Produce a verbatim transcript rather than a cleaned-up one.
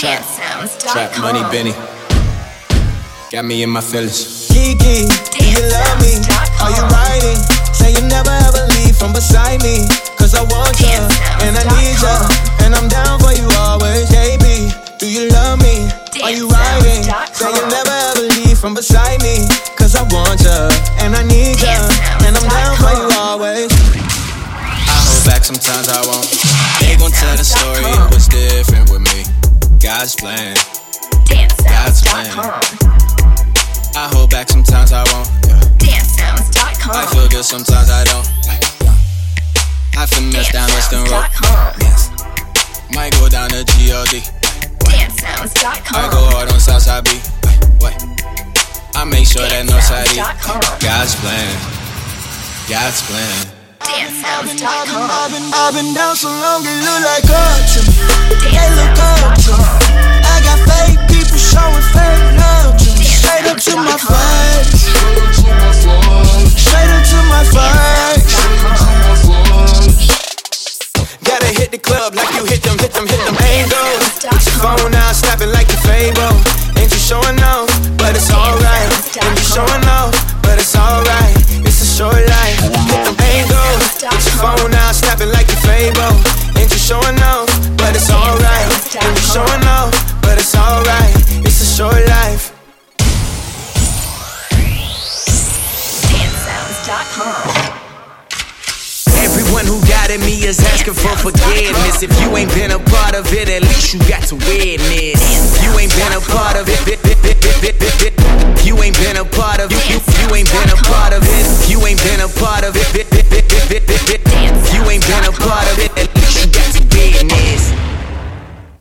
Trap, trap money, Benny. Got me in my feelings. Kiki, do you love me? Are you riding? Say you never ever leave from beside me. Cause I want you, and I need you, and I'm down for you always. K B, do you love me? Are you riding? Say you never ever leave from beside me. Cause I want you, and I need you, and I'm down for you always. I hold back sometimes I won't. They gon' tell the story, it was different with me. God's plan, God's plan. I hold back sometimes I won't, yeah. I feel good sometimes I don't. I finesse down Western Road, yes. Might go down to G O D. I go hard on Southside B. What? I make sure that Northside E. God's plan, God's plan. I've been, I've been, I've been, I've been down so long it look like culture. They look up to me. I got fake people showing fake love to me. Straight up to my face. Straight up to my face. Gotta hit the club like you hit them, hit them, hit them angles. Put your phone out, snapping like your Fable. Ain't you showing off, but it's alright. Ain't you showing off, but it's alright. It's a short life. Hit them angles. Put your phone out, snapping like your Fable. Ain't you showing off, but it's alright. Ain't you showing off, but it's alright. It's a short life. Everyone who doubted me is asking for forgiveness. If you ain't been a part of it, at least you got to witness. You ain't been a part of it. You ain't been a part of it. You ain't been a part of it. You ain't been a part of it.